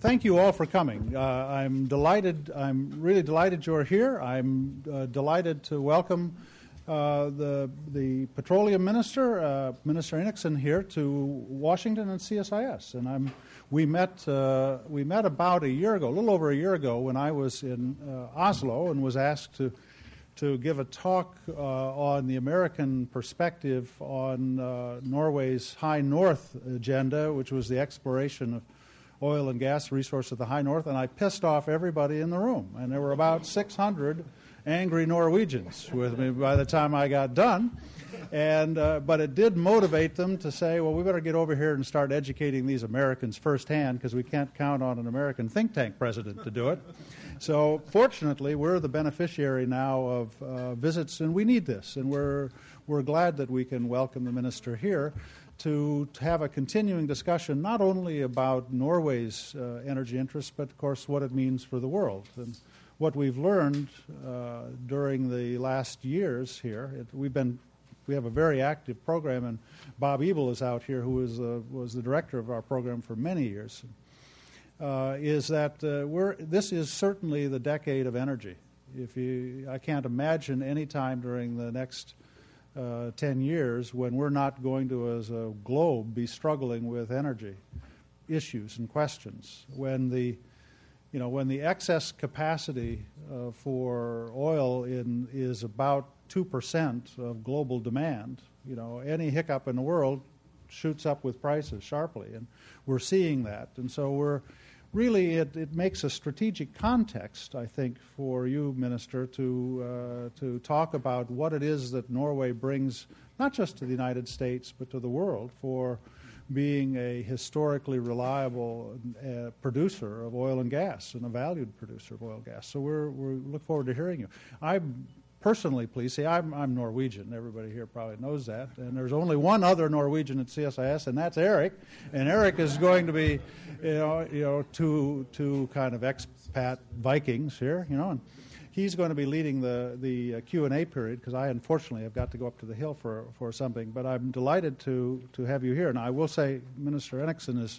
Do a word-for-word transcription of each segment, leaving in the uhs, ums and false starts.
thank you all for coming. Uh, I'm delighted, I'm really delighted you're here. I'm uh, delighted to welcome uh, the, the Petroleum Minister, uh, Minister Henriksen, here to Washington and C S I S. And I'm, we, met, uh, we met about a year ago, a little over a year ago, when I was in uh, Oslo and was asked to to give a talk uh, on the American perspective on uh, Norway's High North agenda, which was the exploration of oil and gas resources of the High North, and I pissed off everybody in the room. And there were about six hundred angry Norwegians with me by the time I got done. And uh, but it did motivate them to say, well, we better get over here and start educating these Americans firsthand, because we can't count on an American think tank president to do it. So fortunately, we're the beneficiary now of uh, visits, and we need this. And we're we're glad that we can welcome the minister here to, to have a continuing discussion, not only about Norway's uh, energy interests, but of course what it means for the world. And what we've learned uh, during the last years here, it, we've been we have a very active program, and Bob Ebel is out here, who is uh, was the director of our program for many years. Uh, is that uh, we're this is certainly the decade of energy. If you, I can't imagine any time during the next uh, ten years when we're not going to, as a globe, be struggling with energy issues and questions. When the, you know, when the excess capacity uh, for oil in is about two percent of global demand, you know, any hiccup in the world shoots up with prices sharply, and we're seeing that. And so we're really, it, it makes a strategic context, I think, for you, Minister, to uh, to talk about what it is that Norway brings, not just to the United States, but to the world, for being a historically reliable uh, producer of oil and gas, and a valued producer of oil and gas. So we're we look forward to hearing you. I'm personally pleased. See, I'm, I'm Norwegian. Everybody here probably knows that. And there's only one other Norwegian at C S I S, and that's Eric. And Eric is going to be, you know, you know, two two kind of expat Vikings here, you know. And he's going to be leading the the uh, Q and A period, because I unfortunately have got to go up to the Hill for for something. But I'm delighted to to have you here. And I will say, Minister Henriksen is.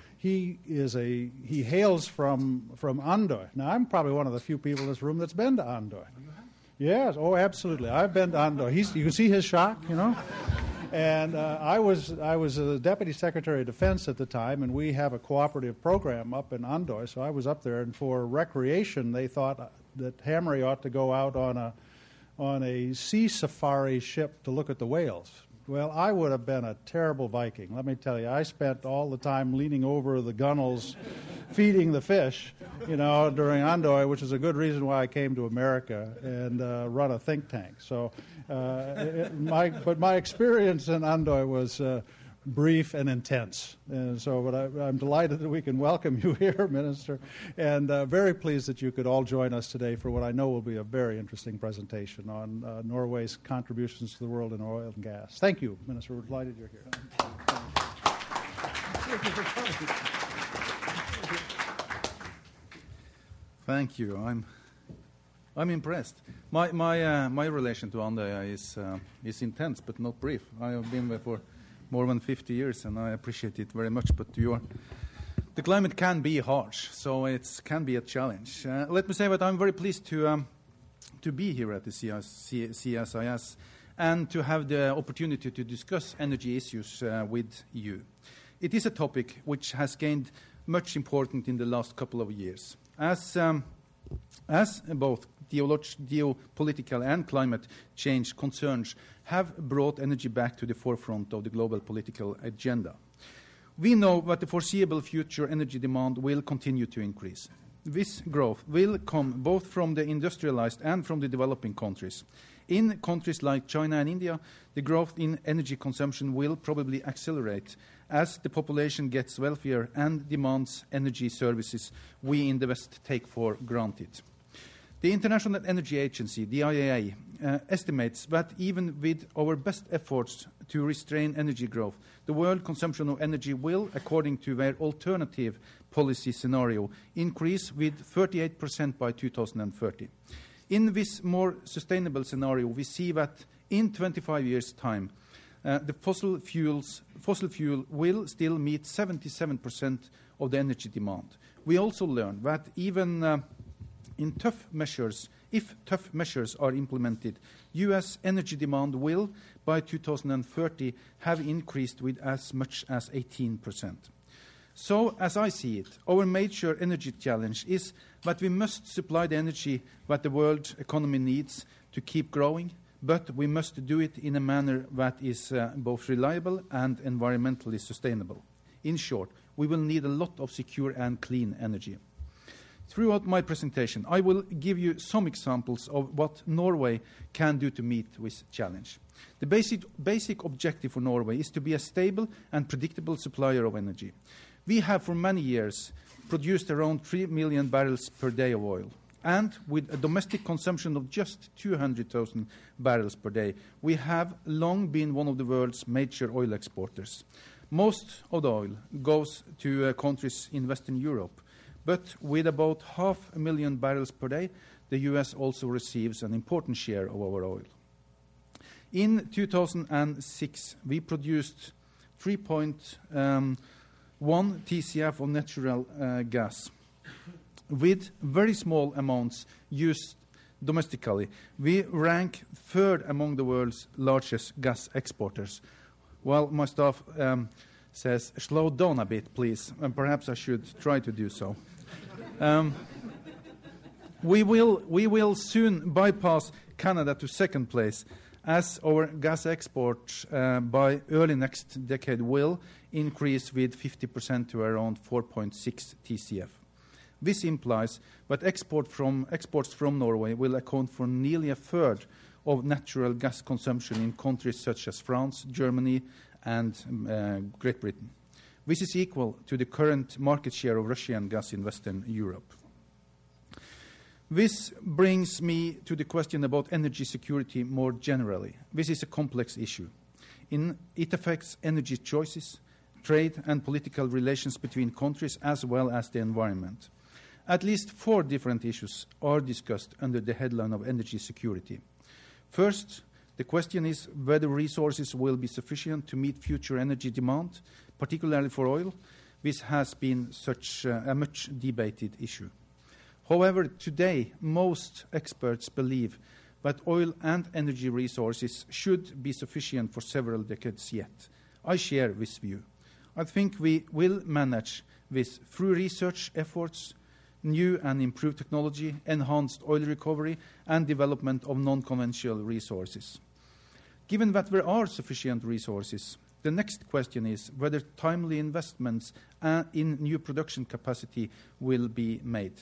He is a he hails from from Andøy. Now, I'm probably one of the few people in this room that's been to Andøy. Yes, oh, absolutely. I've been to Andøy. He's, you can see his shock, you know. And uh, I was I was a Deputy Secretary of Defense at the time, and we have a cooperative program up in Andøy. So I was up there, and for recreation, they thought that Hamre ought to go out on a on a sea safari ship to look at the whales. Well, I would have been a terrible Viking. Let me tell you, I spent all the time leaning over the gunnels, feeding the fish, you know, during Andøy, which is a good reason why I came to America and uh, run a think tank. So, uh, it, my but my experience in Andøy was uh, brief and intense. And so, but I, I'm delighted that we can welcome you here, Minister, and uh, very pleased that you could all join us today for what I know will be a very interesting presentation on uh, Norway's contributions to the world in oil and gas. Thank you, Minister. We're delighted you're here. Thank you. I'm I'm impressed. My my uh, my relation to Andøy is uh, is intense, but not brief. I have been there for more than fifty years, and I appreciate it very much. But you are, the climate can be harsh, so it can be a challenge. Uh, let me say that I'm very pleased to um, to be here at the C S I S and to have the opportunity to discuss energy issues uh, with you. It is a topic which has gained much importance in the last couple of years, as um, as both geopolitical and climate change concerns have brought energy back to the forefront of the global political agenda. We know that the foreseeable future energy demand will continue to increase. This growth will come both from the industrialized and from the developing countries. In countries like China and India, the growth in energy consumption will probably accelerate as the population gets wealthier and demands energy services we in the West take for granted. The International Energy Agency, the I E A, uh, estimates that even with our best efforts to restrain energy growth, the world consumption of energy will, according to their alternative policy scenario, increase with thirty-eight percent by two thousand thirty. In this more sustainable scenario, we see that in twenty-five years' time, uh, the fossil fuels, fossil fuel will still meet seventy-seven percent of the energy demand. We also learned that even uh, in tough measures, if tough measures are implemented, U S energy demand will, by two thousand thirty, have increased with as much as eighteen percent. So, as I see it, our major energy challenge is that we must supply the energy that the world economy needs to keep growing, but we must do it in a manner that is uh, both reliable and environmentally sustainable. In short, we will need a lot of secure and clean energy. Throughout my presentation, I will give you some examples of what Norway can do to meet this challenge. The basic, basic objective for Norway is to be a stable and predictable supplier of energy. We have for many years produced around three million barrels per day of oil. And with a domestic consumption of just two hundred thousand barrels per day, we have long been one of the world's major oil exporters. Most of the oil goes to uh, countries in Western Europe, but with about half a million barrels per day, the U S also receives an important share of our oil. In two thousand six, we produced three point one T C F of natural uh, gas, with very small amounts used domestically. We rank third among the world's largest gas exporters. Well, my staff um, says, slow down a bit, please, and perhaps I should try to do so. Um, we will, we will soon bypass Canada to second place, as our gas export uh, by early next decade will increase with fifty percent to around four point six T C F. This implies that export from, exports from Norway will account for nearly a third of natural gas consumption in countries such as France, Germany, and uh, Great Britain. This is equal to the current market share of Russian gas in Western Europe. This brings me to the question about energy security more generally. This is a complex issue. In, it affects energy choices, trade and political relations between countries, as well as the environment. At least four different issues are discussed under the headline of energy security. First, the question is whether resources will be sufficient to meet future energy demand, particularly for oil. This has been such uh, a much debated issue. However, today, most experts believe that oil and energy resources should be sufficient for several decades yet. I share this view. I think we will manage this through research efforts, new and improved technology, enhanced oil recovery, and development of non-conventional resources. Given that there are sufficient resources, the next question is whether timely investments uh, in new production capacity will be made.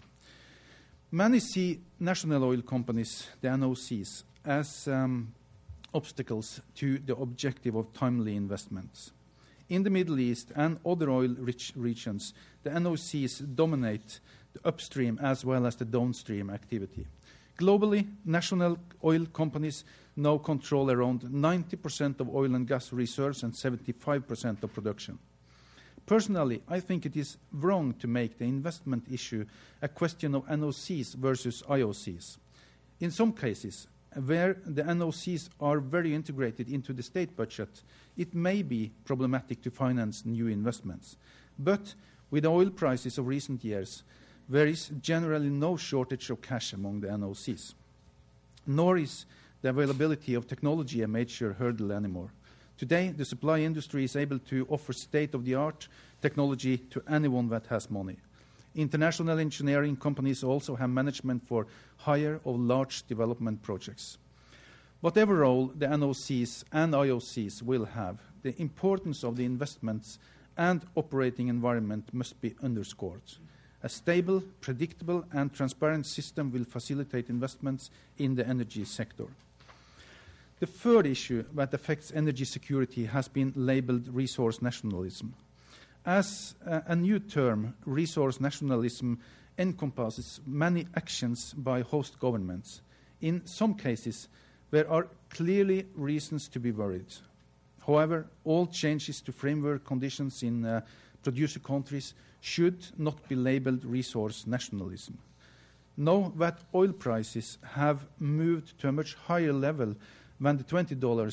Many see national oil companies, the N O Cs, as um, obstacles to the objective of timely investments. In the Middle East and other oil-rich regions, the N O Cs dominate the upstream as well as the downstream activity. Globally, national oil companies now control around ninety percent of oil and gas reserves and seventy-five percent of production. Personally, I think it is wrong to make the investment issue a question of N O Cs versus I O Cs. In some cases, where the N O Cs are very integrated into the state budget, it may be problematic to finance new investments. But with the oil prices of recent years, there is generally no shortage of cash among the N O Cs. Nor is the availability of technology a major hurdle anymore. Today, the supply industry is able to offer state-of-the-art technology to anyone that has money. International engineering companies also have management for higher or large development projects. Whatever role the N O Cs and I O Cs will have, the importance of the investments and operating environment must be underscored. A stable, predictable, and transparent system will facilitate investments in the energy sector. The third issue that affects energy security has been labeled resource nationalism. As uh, a new term, resource nationalism encompasses many actions by host governments. In some cases, there are clearly reasons to be worried. However, all changes to framework conditions in uh, producer countries should not be labeled resource nationalism. Know that oil prices have moved to a much higher level than the twenty dollars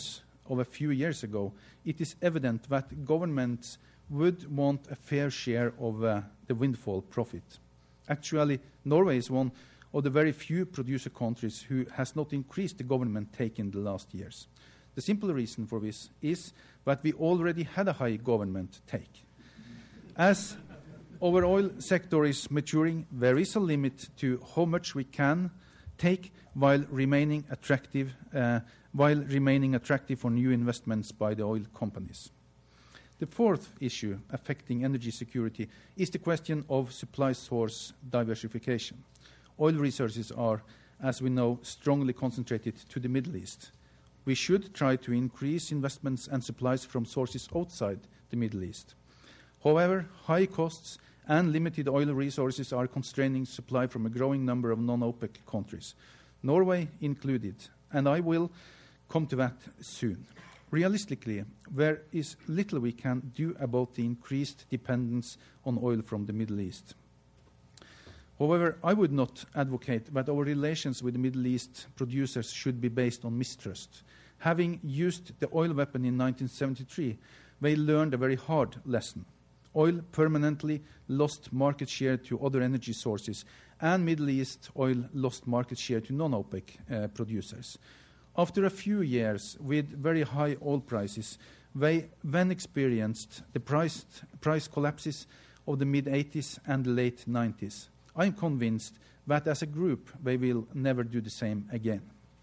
of a few years ago, it is evident that governments would want a fair share of uh, the windfall profit. Actually, Norway is one of the very few producer countries who has not increased the government take in the last years. The simple reason for this is that we already had a high government take. As our oil sector is maturing, there is a limit to how much we can take while remaining attractive, uh, while remaining attractive for new investments by the oil companies. The fourth issue affecting energy security is the question of supply source diversification. Oil resources are, as we know, strongly concentrated to the Middle East. We should try to increase investments and supplies from sources outside the Middle East. However, high costs and limited oil resources are constraining supply from a growing number of non-OPEC countries, Norway included, and I will come to that soon. Realistically, there is little we can do about the increased dependence on oil from the Middle East. However, I would not advocate that our relations with the Middle East producers should be based on mistrust. Having used the oil weapon in nineteen seventy-three, they learned a very hard lesson. Oil permanently lost market share to other energy sources, and Middle East oil lost market share to non-OPEC uh, producers. After a few years with very high oil prices, they then experienced the price, price collapses of the mid-eighties and the late nineties. I am convinced that as a group they will never do the same again.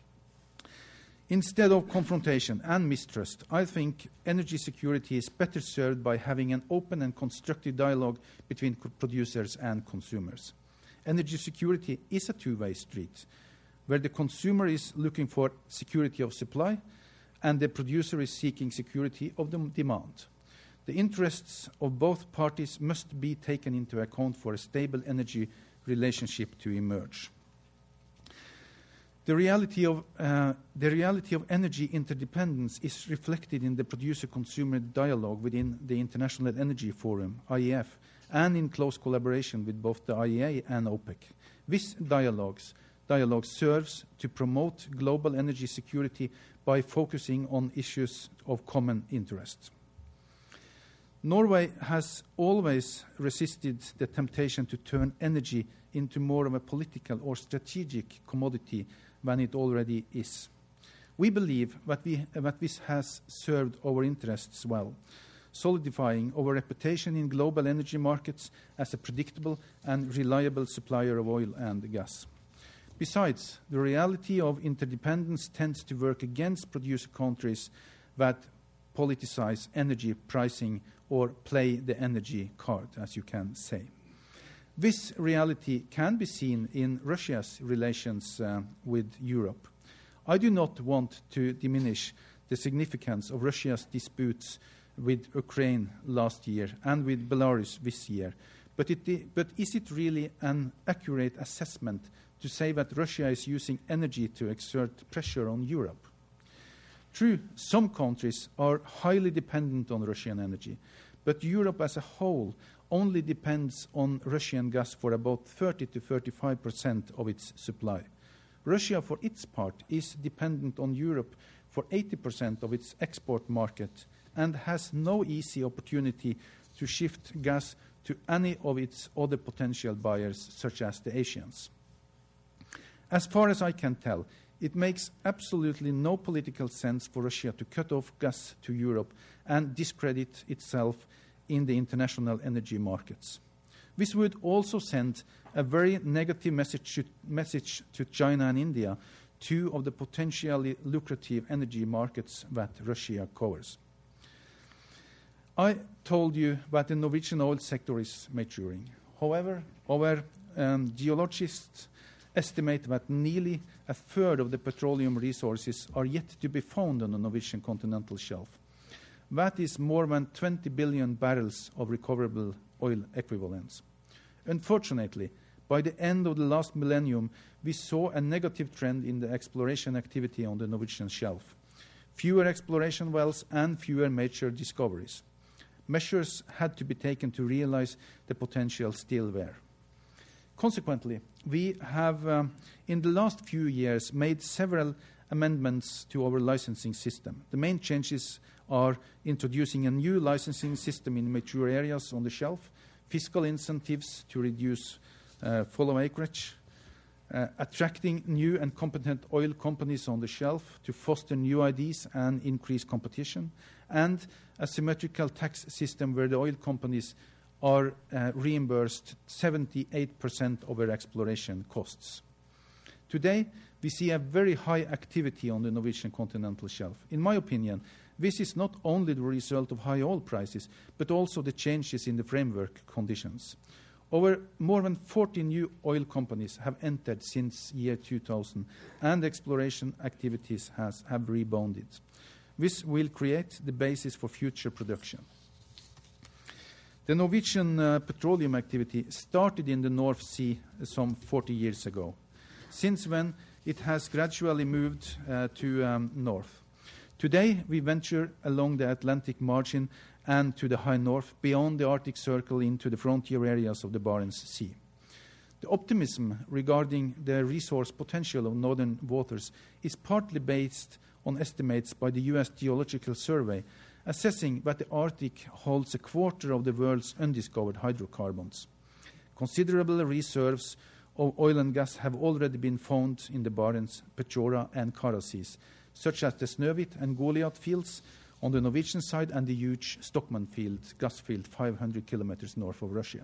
Instead of confrontation and mistrust, I think energy security is better served by having an open and constructive dialogue between co- producers and consumers. Energy security is a two-way street, where the consumer is looking for security of supply and the producer is seeking security of the demand. The interests of both parties must be taken into account for a stable energy relationship to emerge. The reality of, uh, the reality of energy interdependence is reflected in the producer-consumer dialogue within the International Energy Forum, I E F, and in close collaboration with both the I E A and OPEC. This dialogues, dialogue serves to promote global energy security by focusing on issues of common interest. Norway has always resisted the temptation to turn energy into more of a political or strategic commodity than it already is. We believe that, we, that this has served our interests well, solidifying our reputation in global energy markets as a predictable and reliable supplier of oil and gas. Besides, the reality of interdependence tends to work against producer countries that politicize energy pricing or play the energy card, as you can say. This reality can be seen in Russia's relations uh, with Europe. I do not want to diminish the significance of Russia's disputes with Ukraine last year and with Belarus this year, but, it, but is it really an accurate assessment to say that Russia is using energy to exert pressure on Europe? True, some countries are highly dependent on Russian energy, but Europe as a whole only depends on Russian gas for about thirty to thirty-five percent of its supply. Russia, for its part, is dependent on Europe for eighty percent of its export market and has no easy opportunity to shift gas to any of its other potential buyers, such as the Asians. As far as I can tell, it makes absolutely no political sense for Russia to cut off gas to Europe and discredit itself in the international energy markets. This would also send a very negative message to, message to China and India, two of the potentially lucrative energy markets that Russia covers. I told you that the Norwegian oil sector is maturing. However, our um, geologists estimate that nearly a third of the petroleum resources are yet to be found on the Norwegian continental shelf. That is more than twenty billion barrels of recoverable oil equivalents. Unfortunately, by the end of the last millennium, we saw a negative trend in the exploration activity on the Norwegian shelf. Fewer exploration wells and fewer major discoveries. Measures had to be taken to realize the potential still there. Consequently, we have, um, in the last few years, made several amendments to our licensing system. The main changes are introducing a new licensing system in mature areas on the shelf, fiscal incentives to reduce uh, follow acreage, uh, attracting new and competent oil companies on the shelf to foster new ideas and increase competition, and a symmetrical tax system where the oil companies are uh, reimbursed seventy-eight percent of their exploration costs. Today, we see a very high activity on the Norwegian continental shelf. In my opinion, this is not only the result of high oil prices, but also the changes in the framework conditions. Over more than forty new oil companies have entered since year two thousand, and exploration activities has, have rebounded. This will create the basis for future production. The Norwegian uh, petroleum activity started in the North Sea some forty years ago. Since then, it has gradually moved uh, to um, north. Today, we venture along the Atlantic margin and to the high north, beyond the Arctic Circle into the frontier areas of the Barents Sea. The optimism regarding the resource potential of northern waters is partly based on estimates by the U S Geological Survey, assessing that the Arctic holds a quarter of the world's undiscovered hydrocarbons. Considerable reserves of oil and gas have already been found in the Barents, Pechora, and Kara seas, such as the Snøhvit and Goliath fields on the Norwegian side and the huge Stockman field, gas field, five hundred kilometers north of Russia.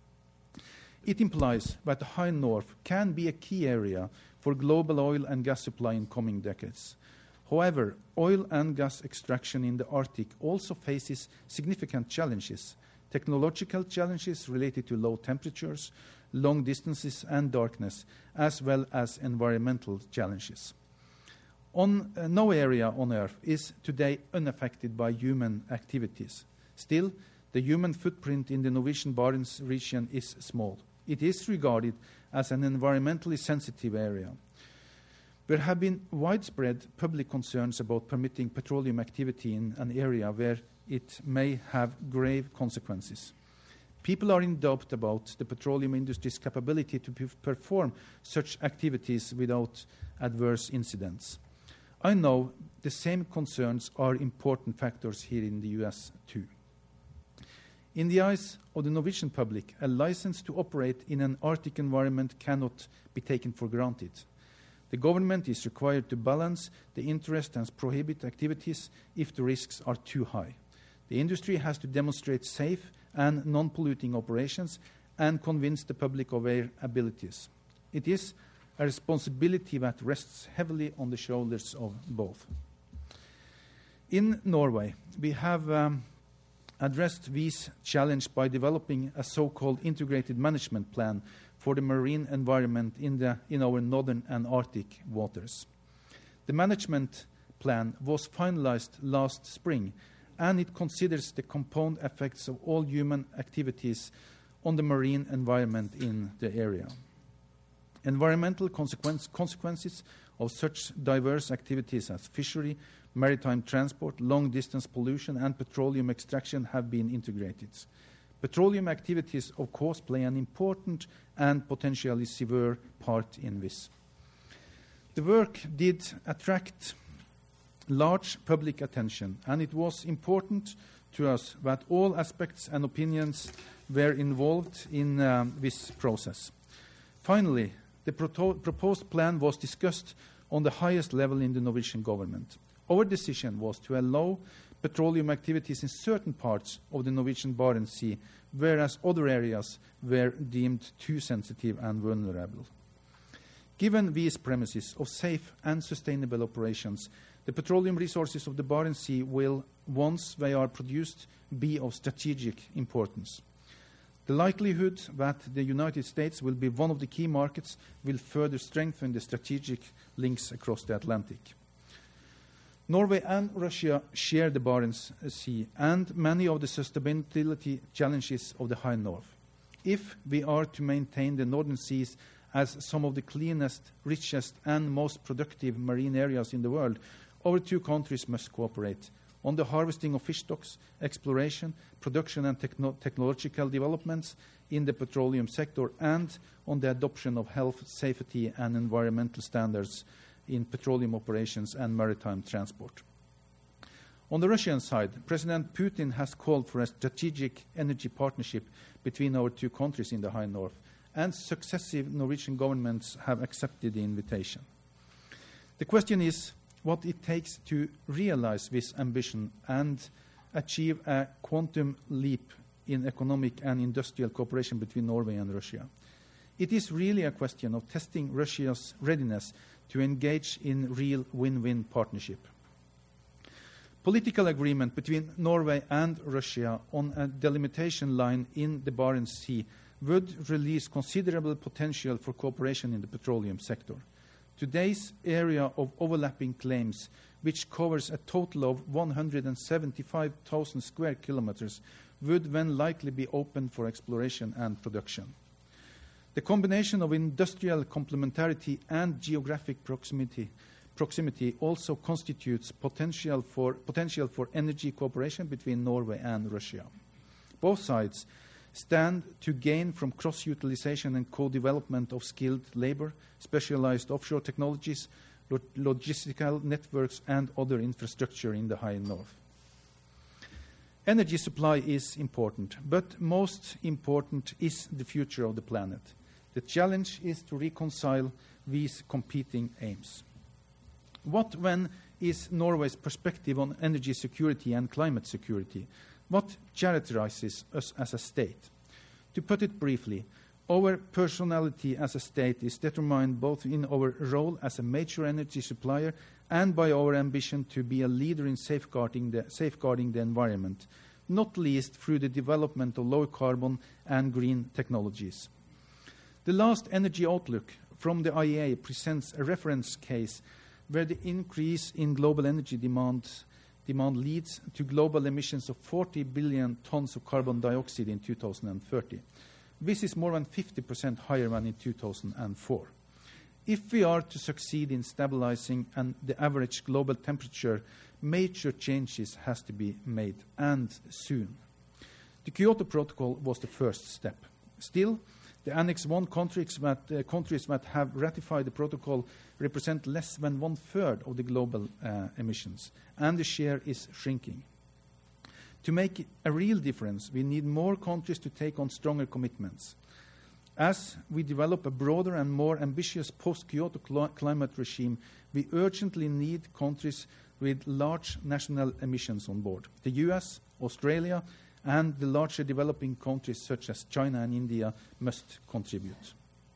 It implies that the high north can be a key area for global oil and gas supply in coming decades. However, oil and gas extraction in the Arctic also faces significant challenges, technological challenges related to low temperatures, long distances and darkness, as well as environmental challenges. On, uh, no area on Earth is today unaffected by human activities. Still, the human footprint in the Norwegian Barents region is small. It is regarded as an environmentally sensitive area. There have been widespread public concerns about permitting petroleum activity in an area where it may have grave consequences. People are in doubt about the petroleum industry's capability to p- perform such activities without adverse incidents. I know the same concerns are important factors here in the U S too. In the eyes of the Norwegian public, a license to operate in an Arctic environment cannot be taken for granted. The government is required to balance the interest and prohibit activities if the risks are too high. The industry has to demonstrate safe and non-polluting operations and convince the public of their abilities. It is a responsibility that rests heavily on the shoulders of both. In Norway, we have um, addressed these challenges by developing a so-called integrated management plan for the marine environment in, the, in our northern and Arctic waters. The management plan was finalized last spring, and it considers the compound effects of all human activities on the marine environment in the area. Environmental consequence, consequences of such diverse activities as fishery, maritime transport, long-distance pollution, and petroleum extraction have been integrated. Petroleum activities, of course, play an important and potentially severe part in this. The work did attract large public attention, and it was important to us that all aspects and opinions were involved in um, this process. Finally, the proto- proposed plan was discussed on the highest level in the Norwegian government. Our decision was to allow petroleum activities in certain parts of the Norwegian Barents Sea, whereas other areas were deemed too sensitive and vulnerable. Given these premises of safe and sustainable operations, the petroleum resources of the Barents Sea will, once they are produced, be of strategic importance. The likelihood that the United States will be one of the key markets will further strengthen the strategic links across the Atlantic. Norway and Russia share the Barents Sea and many of the sustainability challenges of the high north. If we are to maintain the northern seas as some of the cleanest, richest, and most productive marine areas in the world, our two countries must cooperate on the harvesting of fish stocks, exploration, production, and techno- technological developments in the petroleum sector, and on the adoption of health, safety, and environmental standards in petroleum operations and maritime transport. On the Russian side, President Putin has called for a strategic energy partnership between our two countries in the High North, and successive Norwegian governments have accepted the invitation. The question is what it takes to realize this ambition and achieve a quantum leap in economic and industrial cooperation between Norway and Russia. It is really a question of testing Russia's readiness to engage in real win-win partnership. Political agreement between Norway and Russia on a delimitation line in the Barents Sea would release considerable potential for cooperation in the petroleum sector. Today's area of overlapping claims, which covers a total of one hundred seventy-five thousand square kilometers, would then likely be open for exploration and production. The combination of industrial complementarity and geographic proximity, proximity also constitutes potential for, potential for energy cooperation between Norway and Russia. Both sides stand to gain from cross-utilization and co-development of skilled labor, specialized offshore technologies, lo- logistical networks, and other infrastructure in the High North. Energy supply is important, but most important is the future of the planet. The challenge is to reconcile these competing aims. What, then, is Norway's perspective on energy security and climate security? What characterizes us as a state? To put it briefly, our personality as a state is determined both in our role as a major energy supplier and by our ambition to be a leader in safeguarding the, safeguarding the environment, not least through the development of low carbon and green technologies. The last energy outlook from the I E A presents a reference case where the increase in global energy demand, demand leads to global emissions of forty billion tons of carbon dioxide in two thousand thirty. This is more than fifty percent higher than in two thousand four. If we are to succeed in stabilizing and the average global temperature, major changes has to be made, and soon. The Kyoto Protocol was the first step. Still, the Annex one countries that, uh, countries that have ratified the protocol represent less than one-third of the global uh, emissions, and the share is shrinking. To make a real difference, we need more countries to take on stronger commitments. As we develop a broader and more ambitious post-Kyoto cl- climate regime, we urgently need countries with large national emissions on board. The U S, Australia, and the larger developing countries such as China and India must contribute.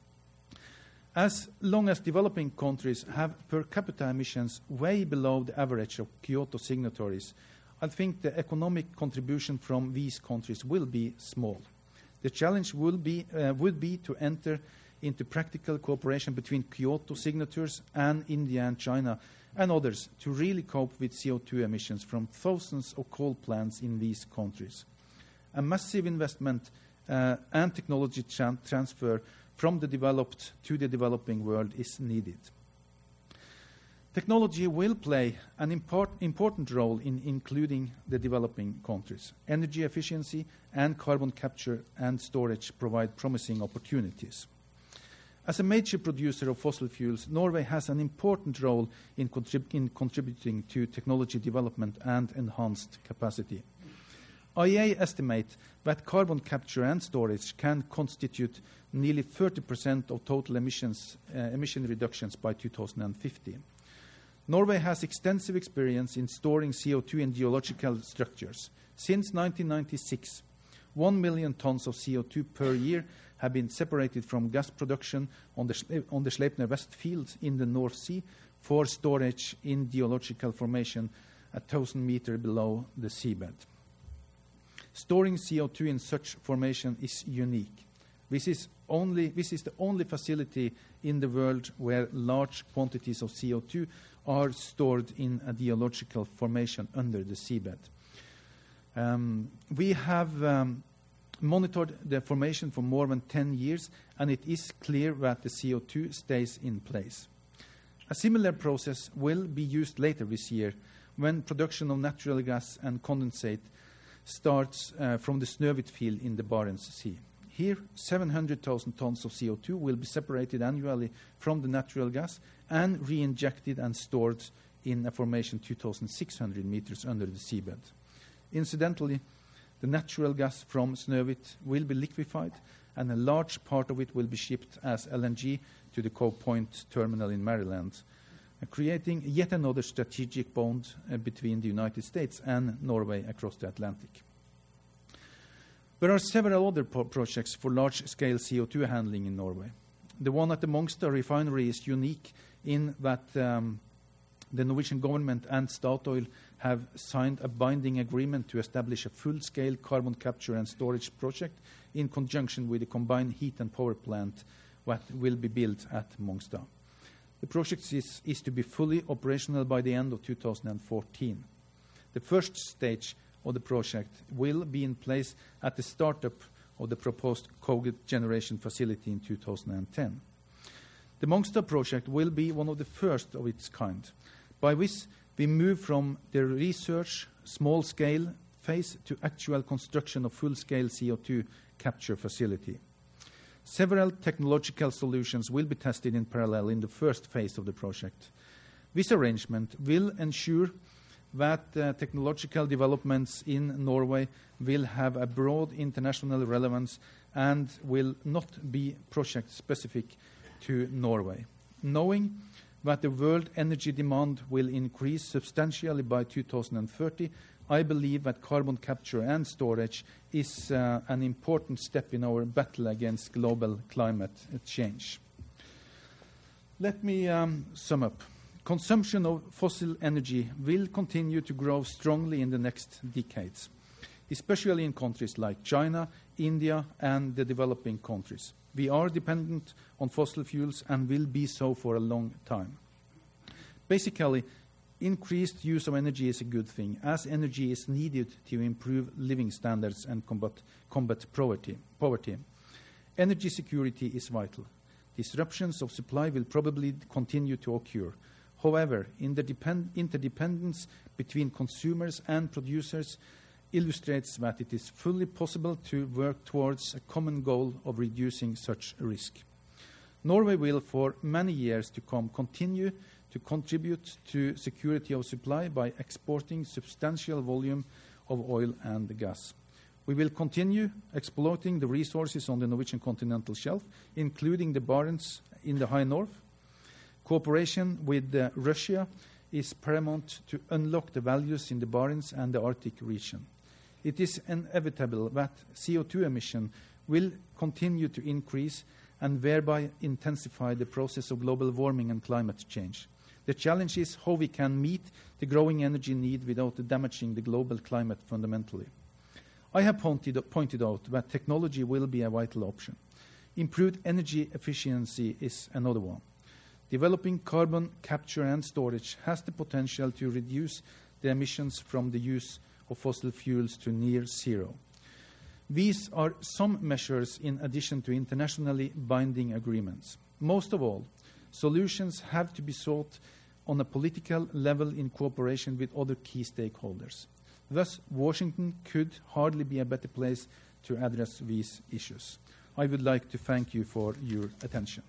As long as developing countries have per capita emissions way below the average of Kyoto signatories, I think the economic contribution from these countries will be small. The challenge will be, uh, would be to enter into practical cooperation between Kyoto signatories and India and China and others to really cope with C O two emissions from thousands of coal plants in these countries. A massive investment uh, and technology tran- transfer from the developed to the developing world is needed. Technology will play an import, important role in including the developing countries. Energy efficiency and carbon capture and storage provide promising opportunities. As a major producer of fossil fuels, Norway has an important role in, contrib- in contributing to technology development and enhanced capacity. I E A estimate that carbon capture and storage can constitute nearly thirty percent of total emissions, uh, emission reductions by two thousand fifty. Norway has extensive experience in storing C O two in geological structures. Since nineteen ninety-six, one million tons of C O two per year have been separated from gas production on the, Schle- on the Sleipner West field in the North Sea for storage in geological formation a thousand meters below the seabed. Storing C O two in such formation is unique. This is, only, this is the only facility in the world where large quantities of C O two are stored in a geological formation under the seabed. Um, we have um, monitored the formation for more than ten years, and it is clear that the C O two stays in place. A similar process will be used later this year when production of natural gas and condensate starts uh, from the Snøhvit field in the Barents Sea. Here, seven hundred thousand tons of C O two will be separated annually from the natural gas and re-injected and stored in a formation two thousand six hundred meters under the seabed. Incidentally, the natural gas from Snøhvit will be liquefied, and a large part of it will be shipped as L N G to the Cove Point terminal in Maryland, uh, creating yet another strategic bond uh, between the United States and Norway across the Atlantic. There are several other pro projects for large-scale C O two handling in Norway. The one at the Mongstad refinery is unique in that um, the Norwegian government and Statoil have signed a binding agreement to establish a full-scale carbon capture and storage project in conjunction with a combined heat and power plant that will be built at Mongstad. The project is, is to be fully operational by the end of two thousand fourteen. The first stage of the project will be in place at the startup of the proposed cogeneration facility in two thousand ten. The Mongstad project will be one of the first of its kind, by which we move from the research small-scale phase to actual construction of full-scale C O two capture facility. Several technological solutions will be tested in parallel in the first phase of the project. This arrangement will ensure that uh, technological developments in Norway will have a broad international relevance and will not be project-specific to Norway. Knowing that the world energy demand will increase substantially by two thousand thirty, I believe that carbon capture and storage is uh, an important step in our battle against global climate change. Let me um, sum up. Consumption of fossil energy will continue to grow strongly in the next decades, especially in countries like China, India, and the developing countries. We are dependent on fossil fuels and will be so for a long time. Basically, increased use of energy is a good thing, as energy is needed to improve living standards and combat, combat poverty. poverty. Energy security is vital. Disruptions of supply will probably continue to occur. However, interdependence between consumers and producers illustrates that it is fully possible to work towards a common goal of reducing such risk. Norway will, for many years to come, continue to contribute to security of supply by exporting substantial volume of oil and gas. We will continue exploiting the resources on the Norwegian continental shelf, including the Barents in the high north. Cooperation with uh, Russia is paramount to unlock the values in the Barents and the Arctic region. It is inevitable that C O two emission will continue to increase and thereby intensify the process of global warming and climate change. The challenge is how we can meet the growing energy need without damaging the global climate fundamentally. I have pointed, pointed out that technology will be a vital option. Improved energy efficiency is another one. Developing carbon capture and storage has the potential to reduce the emissions from the use of fossil fuels to near zero. These are some measures in addition to internationally binding agreements. Most of all, solutions have to be sought on a political level in cooperation with other key stakeholders. Thus, Washington could hardly be a better place to address these issues. I would like to thank you for your attention.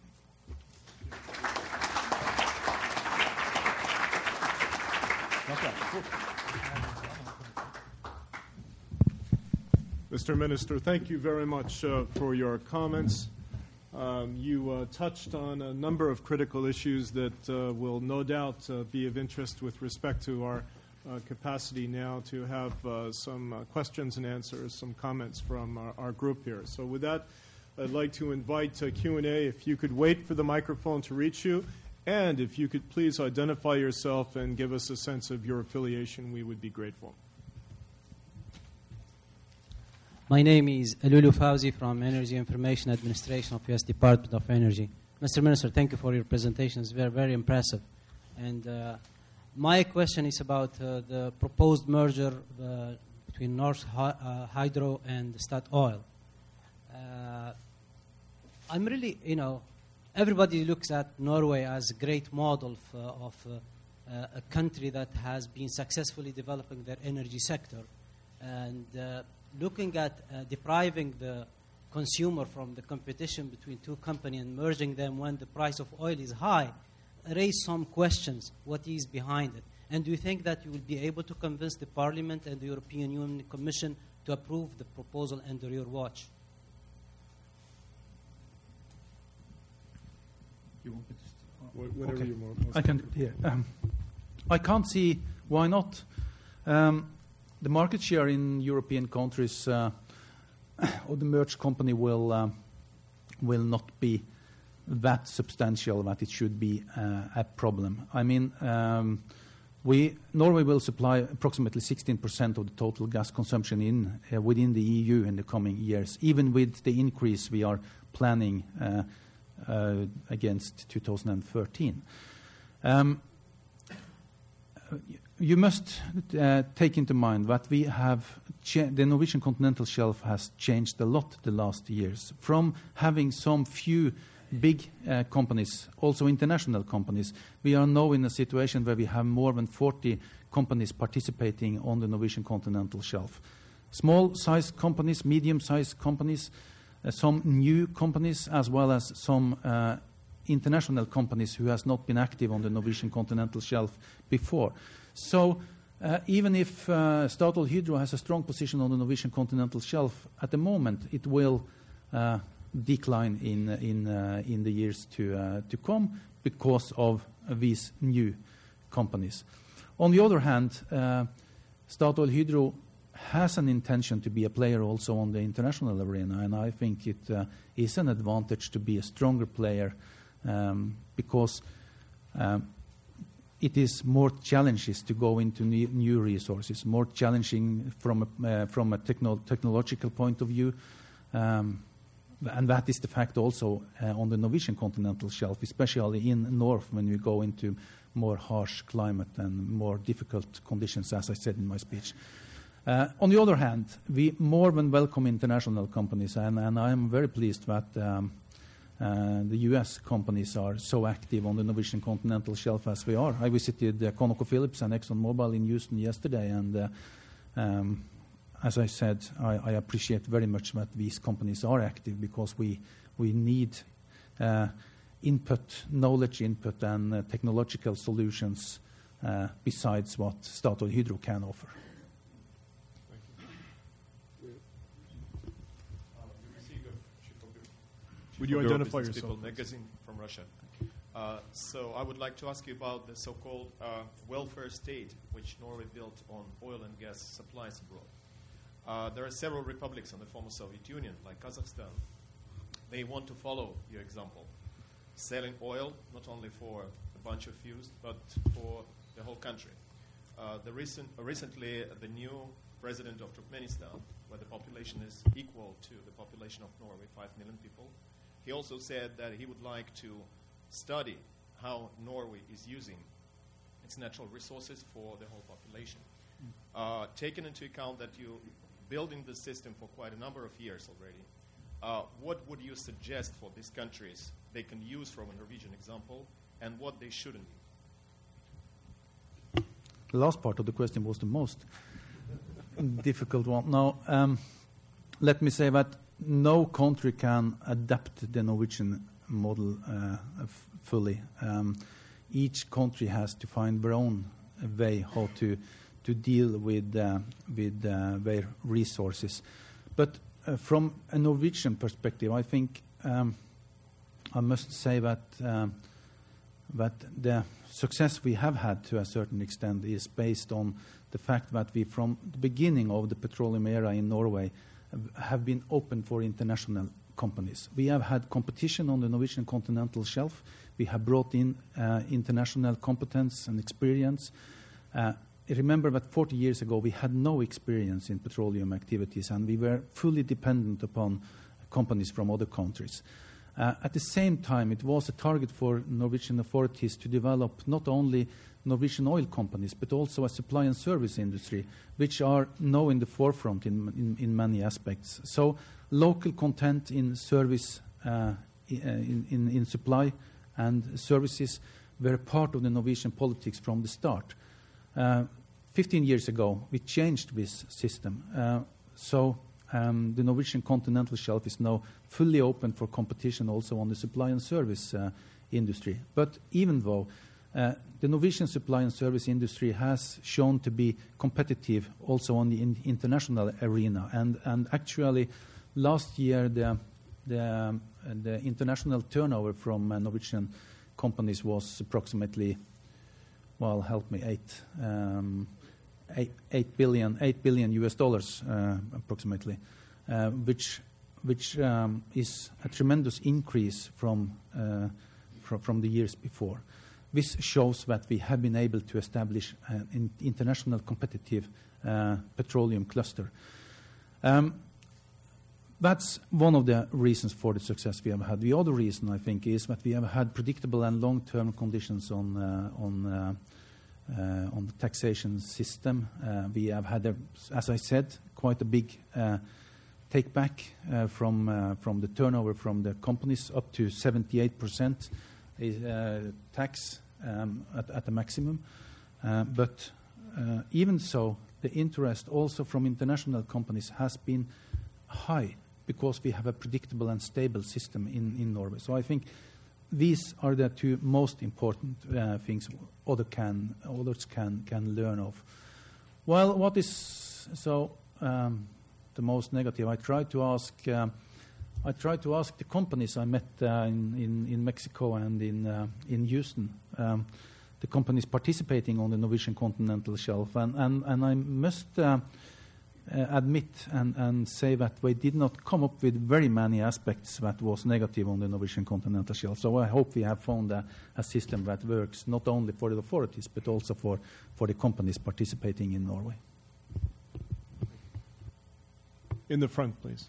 Mister Minister, thank you very much uh, for your comments. Um, you uh, touched on a number of critical issues that uh, will no doubt uh, be of interest with respect to our uh, capacity now to have uh, some uh, questions and answers, some comments from our, our group here. So with that, I'd like to invite uh, Q and A. If you could wait for the microphone to reach you, and if you could please identify yourself and give us a sense of your affiliation, we would be grateful. My name is Alulu Fauzi from Energy Information Administration of U S Department of Energy. Mister Minister, thank you for your presentation. It's very, very impressive. And uh, my question is about uh, the proposed merger uh, between Norsk uh, Hydro and Statoil. Uh, I'm really, you know, everybody looks at Norway as a great model f- of uh, uh, a country that has been successfully developing their energy sector. And uh, looking at uh, depriving the consumer from the competition between two companies and merging them when the price of oil is high raise some questions. What is behind it? And do you think that you will be able to convince the Parliament and the European Union Commission to approve the proposal under your watch? You want me to start? Wh- Whatever Okay. you're more, most I can. Yeah. Um, I can't see why not. Um, the market share in European countries uh, of the merged company will uh, will not be that substantial that it should be uh, a problem. I mean, um, we Norway will supply approximately sixteen percent of the total gas consumption in uh, within the E U in the coming years, even with the increase we are planning uh, uh, against two thousand thirteen. Um, you must uh, take into mind that we have cha- the Norwegian continental shelf has changed a lot the last years. From having some few big uh, companies, also international companies, we are now in a situation where we have more than forty companies participating on the Norwegian continental shelf. Small-sized companies, medium-sized companies, uh, some new companies, as well as some uh, international companies who has not been active on the Norwegian continental shelf before. So uh, even if uh, Statoil Hydro has a strong position on the Norwegian continental shelf, at the moment it will uh, decline in in uh, in the years to uh, to come because of uh, these new companies. On the other hand, uh, Statoil Hydro has an intention to be a player also on the international arena, and I think it uh, is an advantage to be a stronger player um, because um, it is more challenges to go into new, new resources, more challenging from a, uh, from a techno- technological point of view. Um, And that is the fact also uh, on the Norwegian continental shelf, especially in north when we go into more harsh climate and more difficult conditions, as I said in my speech. Uh, on the other hand, we more than welcome international companies, and, and I am very pleased that um, uh, the U S companies are so active on the Norwegian continental shelf as we are. I visited uh, ConocoPhillips and ExxonMobil in Houston yesterday, and uh, um, as I said, I, I appreciate very much that these companies are active because we we need uh, input, knowledge input, and uh, technological solutions uh, besides what Statoil Hydro can offer. Would you Bureau identify Business yourself? People magazine from Russia. Uh, so I would like to ask you about the so-called uh, welfare state, which Norway built on oil and gas supplies abroad. Uh, there are several republics in the former Soviet Union, like Kazakhstan. They want to follow your example, selling oil not only for a bunch of few, but for the whole country. Uh, the recent, uh, recently, uh, the new president of Turkmenistan, where the population is equal to the population of Norway, five million people, he also said that he would like to study how Norway is using its natural resources for the whole population. Uh, taking into account that you building the system for quite a number of years already, uh, what would you suggest for these countries they can use from a Norwegian example, and what they shouldn't do? The last part of the question was the most difficult one. Now, um, let me say that no country can adapt the Norwegian model uh, f- fully. Um, each country has to find their own way how to to deal with uh, with uh, their resources. But uh, from a Norwegian perspective, I think um, I must say that um, that the success we have had to a certain extent is based on the fact that we, from the beginning of the petroleum era in Norway, have been open for international companies. We have had competition on the Norwegian continental shelf. We have brought in uh, international competence and experience. Uh, remember that forty years ago we had no experience in petroleum activities, and we were fully dependent upon companies from other countries. Uh, at the same time, it was a target for Norwegian authorities to develop not only Norwegian oil companies, but also a supply and service industry, which are now in the forefront in, in, in many aspects. So local content in service, uh, in, in, in supply and services were part of the Norwegian politics from the start. Uh, Fifteen years ago, we changed this system. Uh, so um, the Norwegian continental shelf is now fully open for competition also on the supply and service uh, industry. But even though uh, the Norwegian supply and service industry has shown to be competitive also on the in international arena, and, and actually last year the, the, um, the international turnover from uh, Norwegian companies was approximately, well, help me, eight, um, eight, eight billion, eight billion U S dollars uh, approximately, uh, which which um, is a tremendous increase from, uh, fr from the years before. This shows that we have been able to establish an in international competitive uh, petroleum cluster. Um, That's one of the reasons for the success we have had. The other reason, I think, is that we have had predictable and long-term conditions on uh, on uh, uh, on the taxation system. Uh, we have had, a, as I said, quite a big uh, take back uh, from uh, from the turnover from the companies, up to seventy-eight percent is uh, tax um, at, at the maximum. Uh, but uh, even so, the interest also from international companies has been high, because we have a predictable and stable system in, in Norway. So I think these are the two most important uh, things other can, others can, can learn of. Well, what is so um, the most negative? I tried to ask um, I tried to ask the companies I met uh, in, in, in Mexico and in, uh, in Houston, um, the companies participating on the Norwegian continental shelf, and, and, and I must uh, Uh, admit and, and say that we did not come up with very many aspects that was negative on the Norwegian continental shelf. So I hope we have found a, a system that works not only for the authorities but also for, for the companies participating in Norway. In the front, please.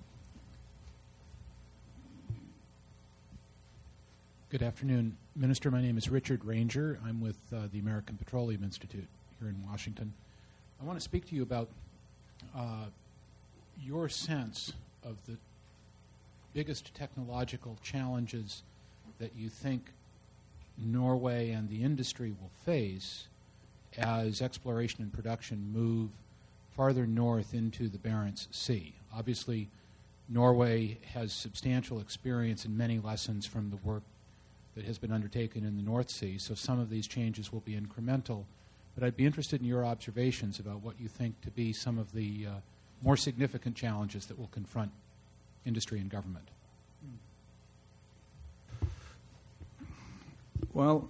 Good afternoon, Minister. My name is Richard Ranger. I'm with uh, the American Petroleum Institute here in Washington. I want to speak to you about Uh, your sense of the biggest technological challenges that you think Norway and the industry will face as exploration and production move farther north into the Barents Sea. Obviously, Norway has substantial experience and many lessons from the work that has been undertaken in the North Sea, so some of these changes will be incremental. But I'd be interested in your observations about what you think to be some of the uh, more significant challenges that will confront industry and government. Well,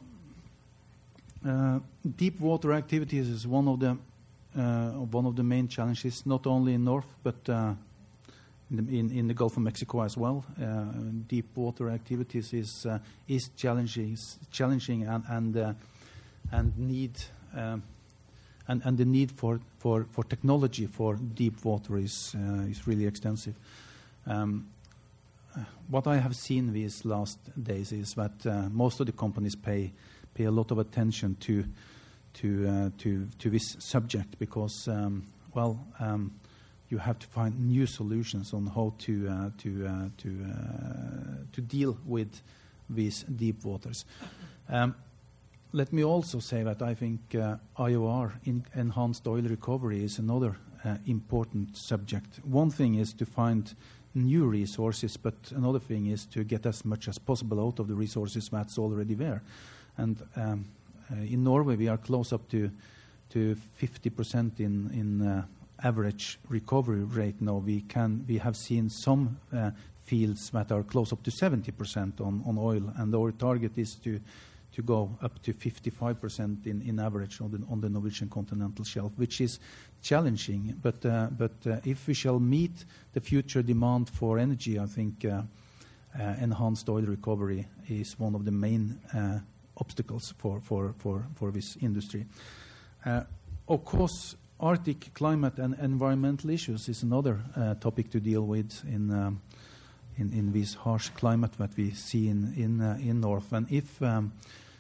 uh, deep water activities is one of the uh, one of the main challenges, not only in North but uh, in, the, in, in the Gulf of Mexico as well. Uh, deep water activities is uh, is challenging, is challenging and and uh, and need. Um, and, and the need for, for, for technology for deep water is, uh, is really extensive. Um, uh, what I have seen these last days is that uh, most of the companies pay, pay a lot of attention to, to, uh, to, to this subject because, um, well, um, you have to find new solutions on how to, uh, to, uh, to, uh, to deal with these deep waters. Um, Let me also say that I think uh, I O R, in enhanced oil recovery, is another uh, important subject. One thing is to find new resources, but another thing is to get as much as possible out of the resources that's already there. And um, uh, in Norway, we are close up to to fifty percent in in uh, average recovery rate now. We can we have seen some uh, fields that are close up to seventy percent on on oil, and our target is to. to go up to fifty-five percent in, in average on the, on the Norwegian continental shelf, which is challenging. But, uh, but uh, if we shall meet the future demand for energy, I think uh, uh, enhanced oil recovery is one of the main uh, obstacles for, for, for, for this industry. Uh, of course, Arctic climate and environmental issues is another uh, topic to deal with in um, in, in this harsh climate that we see in in, uh, in North. And if um,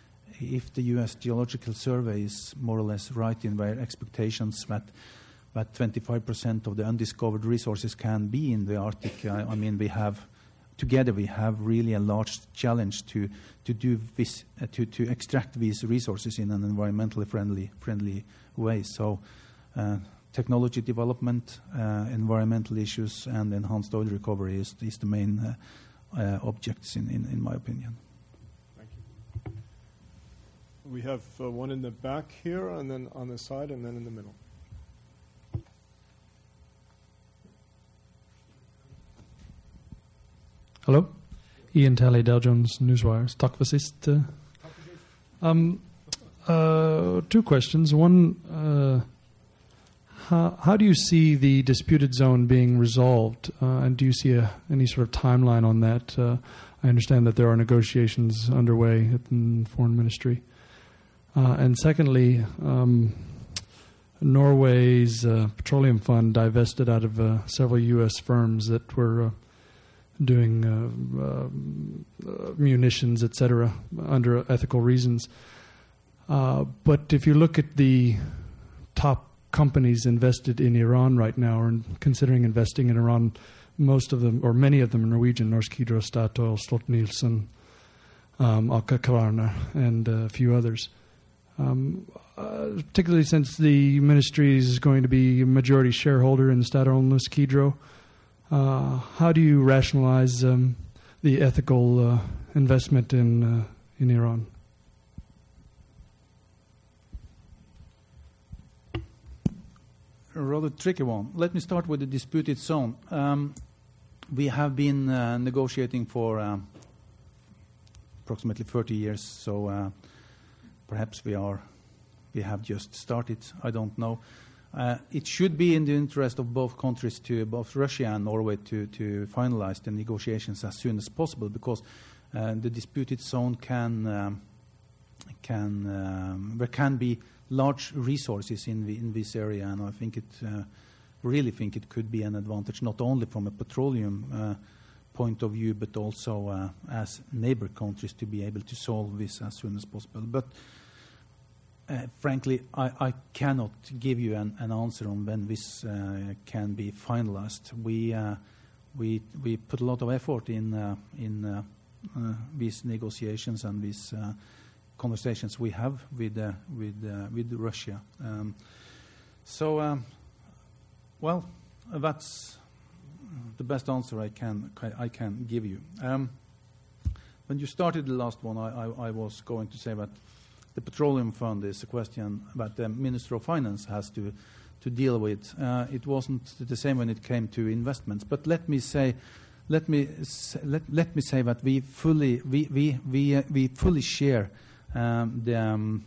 if the U S Geological Survey is more or less right in their expectations that that twenty-five percent of the undiscovered resources can be in the Arctic, I, I mean, we have together we have really a large challenge to to do this uh, to to extract these resources in an environmentally friendly friendly way. So uh, technology development, uh, environmental issues, and enhanced oil recovery is, is the main uh, uh, objects, in, in, in my opinion. Thank you. We have uh, one in the back here, and then on the side, and then in the middle. Hallo, Ian Talley, Dow Jones Newswires. Takk for sist. Uh, um, uh, two questions. One, uh, how, how do you see the disputed zone being resolved, uh, and do you see a, any sort of timeline on that? Uh, I understand that there are negotiations underway at the Foreign Ministry. Uh, and secondly, um, Norway's uh, petroleum fund divested out of uh, several U S firms that were uh, doing uh, uh, uh, munitions, et cetera, under ethical reasons. Uh, but if you look at the top companies invested in Iran right now, or considering investing in Iran, most of them, or many of them, are Norwegian: Norsk Hydro, Statoil, Stolt-Nielsen, um, Aker Kværner, and uh, a few others. Um, uh, particularly since the ministry is going to be a majority shareholder in Statoil and Norsk Hydro. Uh, how do you rationalize um, the ethical uh, investment in uh, in Iran? A rather tricky one. Let me start with the disputed zone. Um, we have been uh, negotiating for um, approximately thirty years, so uh, perhaps we are we have just started. I don't know. Uh, it should be in the interest of both countries, to both Russia and Norway, to, to finalize the negotiations as soon as possible, because uh, the disputed zone can um, can um, there can be large resources in the, in this area, and I think it uh, really think it could be an advantage, not only from a petroleum uh, point of view, but also uh, as neighbor countries, to be able to solve this as soon as possible. But Uh, frankly, I, I cannot give you an, an answer on when this uh, can be finalized. We uh, we we put a lot of effort in uh, in uh, uh, these negotiations and these uh, conversations we have with uh, with uh, with Russia. Um, so, um, well, that's the best answer I can I can give you. Um, when you started the last one, I, I, I was going to say that the petroleum fund is a question that the Minister of Finance has to to deal with. Uh, it wasn't the same when it came to investments. But let me say, let me say, let let me say that we fully we we we uh, we fully share um, the um,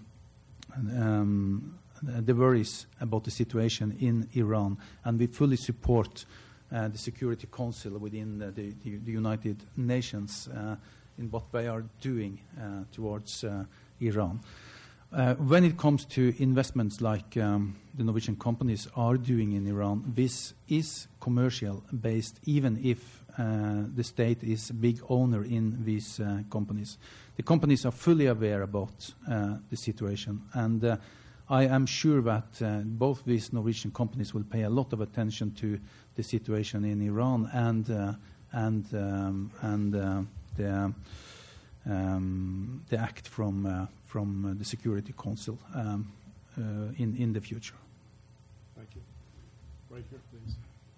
um, the worries about the situation in Iran, and we fully support uh, the Security Council within the, the, the United Nations uh, in what they are doing uh, towards Uh, Iran. Uh, when it comes to investments like um, the Norwegian companies are doing in Iran, this is commercial based, even if uh, the state is a big owner in these uh, companies. The companies are fully aware about uh, the situation, and uh, I am sure that uh, both these Norwegian companies will pay a lot of attention to the situation in Iran and uh, and um, and uh, the Um, the act from uh, from uh, the Security Council um, uh, in in the future. Thank you. Right here, please.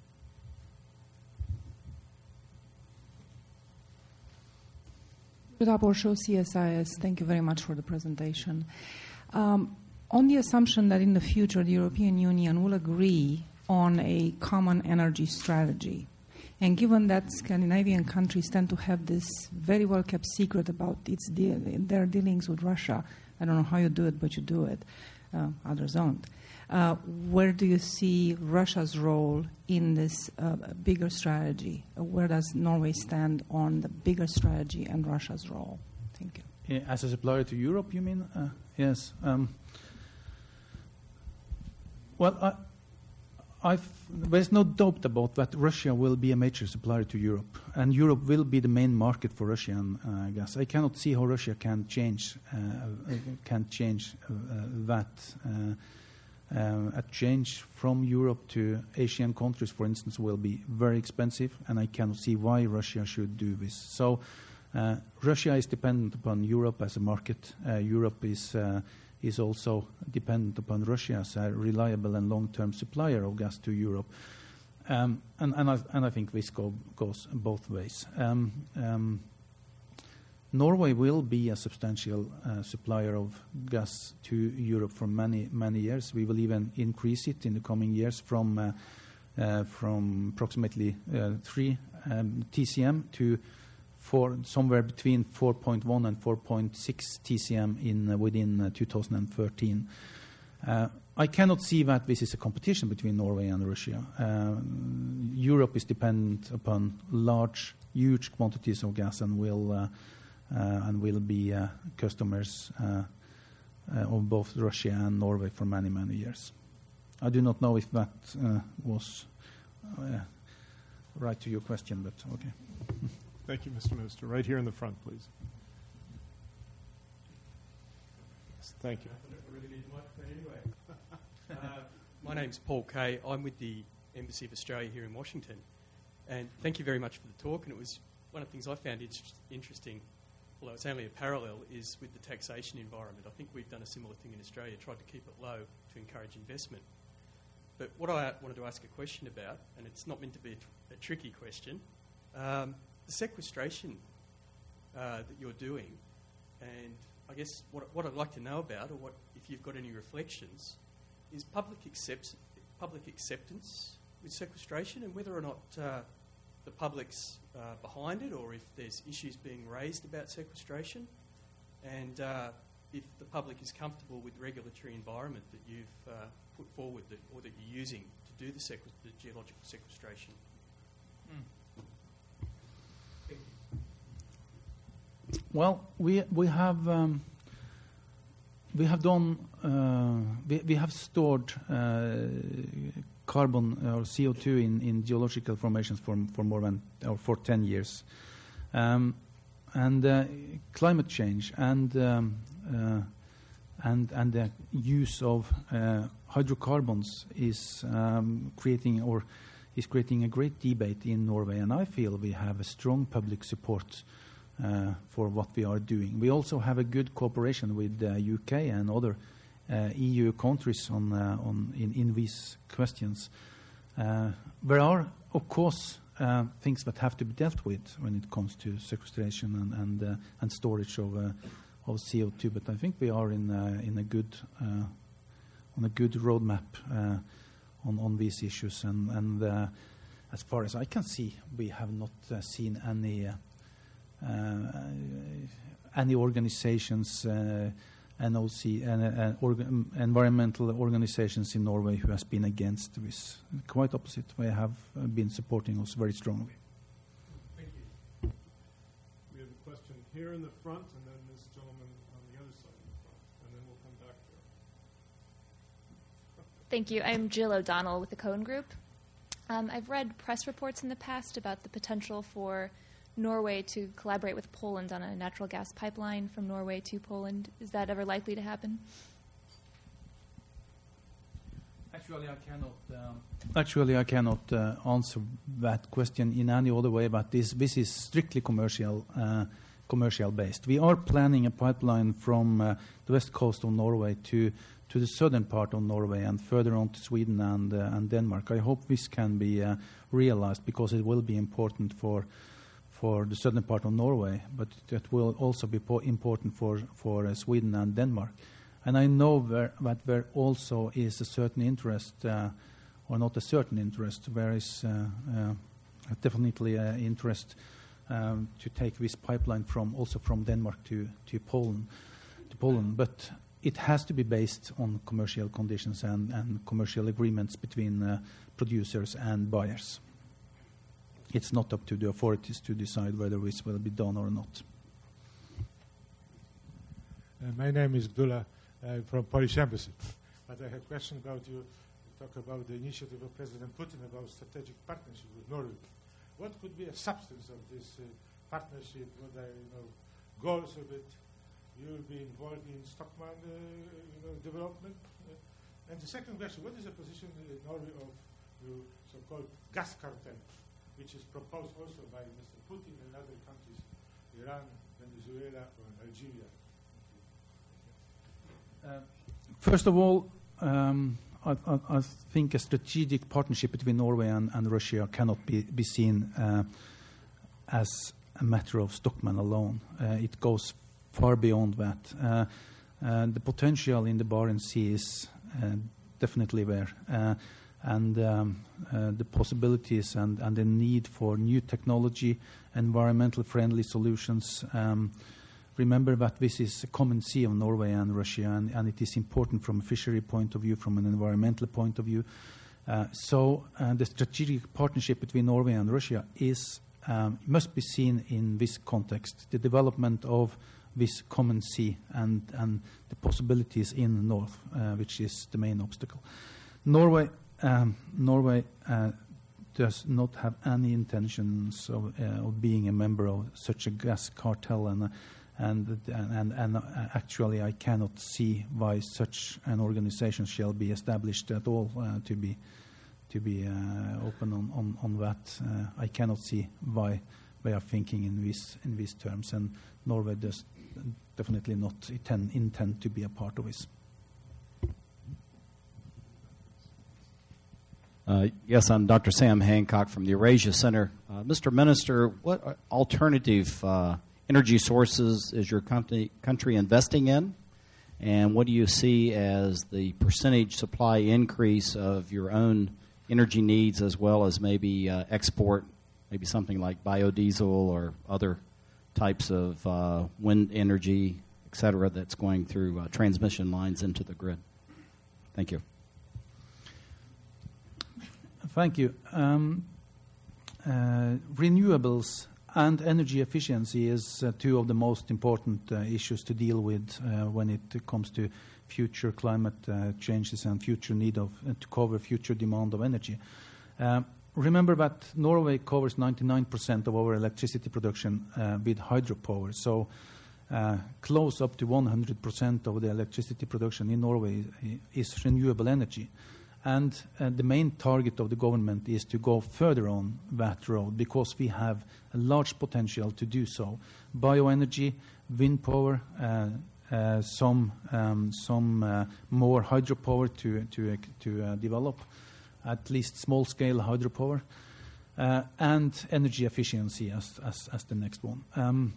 Good afternoon, C S I S. Thank you very much for the presentation. Um, on the assumption that in the future the European Union will agree on a common energy strategy, and given that Scandinavian countries tend to have this very well-kept secret about its deal, their dealings with Russia, I don't know how you do it, but you do it, uh, others don't. Uh, where do you see Russia's role in this uh, bigger strategy? Uh, where does Norway stand on the bigger strategy and Russia's role? Thank you. As a supplier to Europe, you mean? Uh, yes. Um, well, I... I've, there's no doubt about that Russia will be a major supplier to Europe, and Europe will be the main market for Russian uh, gas. I cannot see how Russia can change uh, can change uh, that. Uh, uh, a change from Europe to Asian countries, for instance, will be very expensive, and I cannot see why Russia should do this. So uh, Russia is dependent upon Europe as a market. Uh, Europe is uh, is also dependent upon Russia as a reliable and long-term supplier of gas to Europe. Um, and, and, I, and I think this go, goes both ways. Um, um, Norway will be a substantial uh, supplier of gas to Europe for many, many years. We will even increase it in the coming years from uh, uh, from approximately uh, three um, T C M to four, somewhere between four point one and four point six T C M in uh, within uh, two thousand thirteen. Uh, I cannot see that this is a competition between Norway and Russia. Uh, Europe is dependent upon large, huge quantities of gas and will uh, uh, and will be uh, customers uh, uh, of both Russia and Norway for many, many years. I do not know if that uh, was uh, right to your question, but okay. Thank you, Mister Minister. Right here in the front, please. Yes, thank you. Uh, my name's Paul Kay. I'm with the Embassy of Australia here in Washington. And thank you very much for the talk. And it was one of the things I found inter- interesting, although it's only a parallel, is with the taxation environment. I think we've done a similar thing in Australia, tried to keep it low to encourage investment. But what I wanted to ask a question about, and it's not meant to be a, tr- a tricky question, um, the sequestration uh, that you're doing, and I guess what, what I'd like to know about, or what if you've got any reflections, is public, accept, public acceptance with sequestration, and whether or not uh, the public's uh, behind it, or if there's issues being raised about sequestration, and uh, if the public is comfortable with the regulatory environment that you've uh, put forward, that, or that you're using to do the, sequ- the geological sequestration. Mm. Well, we we have um, we have done uh, we we have stored uh, carbon or C O two in, in geological formations for for more than or for ten years, um, and uh, climate change and um, uh, and and the use of uh, hydrocarbons is um, creating or is creating a great debate in Norway, and I feel we have a strong public support Uh, for what we are doing. We also have a good cooperation with the uh, U K and other uh, E U countries on, uh, on in, in these questions. Uh, there are, of course, uh, things that have to be dealt with when it comes to sequestration and and, uh, and storage of uh, of C O two. But I think we are in uh, in a good uh, on a good roadmap uh, on on these issues. And and uh, as far as I can see, we have not uh, seen any. Uh, Uh, any organizations, uh, N O C, and uh, uh, orga- environmental organizations in Norway who has been against this. Quite opposite, they have uh, been supporting us very strongly. Thank you. We have a question here in the front, and then this gentleman on the other side of the front, and then we'll come back there. Thank you. I'm Jill O'Donnell with the Cohen Group. Um, I've read press reports in the past about the potential for Norway to collaborate with Poland on a natural gas pipeline from Norway to Poland. Is that ever likely to happen? Actually, I cannot. Um, actually, I cannot uh, answer that question in any other way. But this this is strictly commercial, uh, commercial based. We are planning a pipeline from uh, the west coast of Norway to to the southern part of Norway and further on to Sweden and uh, and Denmark. I hope this can be uh, realized because it will be important for. for the southern part of Norway, but it will also be po- important for, for uh, Sweden and Denmark. And I know there, that there also is a certain interest, uh, or not a certain interest, there is uh, uh, definitely an interest um, to take this pipeline from also from Denmark to, to Poland. To Poland, but it has to be based on commercial conditions and, and commercial agreements between uh, producers and buyers. It's not up to the authorities to decide whether this will be done or not. Uh, my name is Abdullah uh, from Polish Embassy. But I have a question about you. You talk about the initiative of President Putin about strategic partnership with Norway. What could be a substance of this uh, partnership? What are you know, goals of it? You will be involved in stock mine uh, you know, development. Uh, and the second question: what is the position in Norway of the so-called gas cartel, which is proposed also by Mister Putin and other countries, Iran, Venezuela, or Algeria? Uh, first of all, um, I, I, I think a strategic partnership between Norway and, and Russia cannot be, be seen uh, as a matter of Stockman alone. Uh, it goes far beyond that. Uh, uh, the potential in the Barents Sea is uh, definitely there. Uh, and um, uh, the possibilities and, and the need for new technology, environmental friendly solutions. Um, remember that this is a common sea of Norway and Russia, and, and it is important from a fishery point of view, from an environmental point of view. Uh, so uh, the strategic partnership between Norway and Russia is um, must be seen in this context, the development of this common sea and, and the possibilities in the north, uh, which is the main obstacle. Norway Um, Norway uh, does not have any intentions of, uh, of being a member of such a gas cartel, and uh, and and, and uh, actually I cannot see why such an organization shall be established at all. Uh, to be to be uh, open on on, on that, uh, I cannot see why they are thinking in this in these terms, and Norway does definitely not intend, intend to be a part of this. Uh, yes, I'm Doctor Sam Hancock from the Eurasia Center. Uh, Mister Minister, what alternative uh, energy sources is your company, country investing in? And what do you see as the percentage supply increase of your own energy needs, as well as maybe uh, export, maybe something like biodiesel or other types of uh, wind energy, et cetera, that's going through uh, transmission lines into the grid? Thank you. Thank you. Um, uh, renewables and energy efficiency is uh, two of the most important uh, issues to deal with uh, when it comes to future climate uh, changes and future need of uh, to cover future demand of energy. Uh, remember that Norway covers ninety-nine percent of our electricity production uh, with hydropower. So uh, close up to one hundred percent of the electricity production in Norway is renewable energy. And uh, the main target of the government is to go further on that road, because we have a large potential to do so. Bioenergy, wind power, uh, uh, some um, some uh, more hydropower to to uh, to uh, develop, at least small-scale hydropower, uh, and energy efficiency as as, as the next one. Um,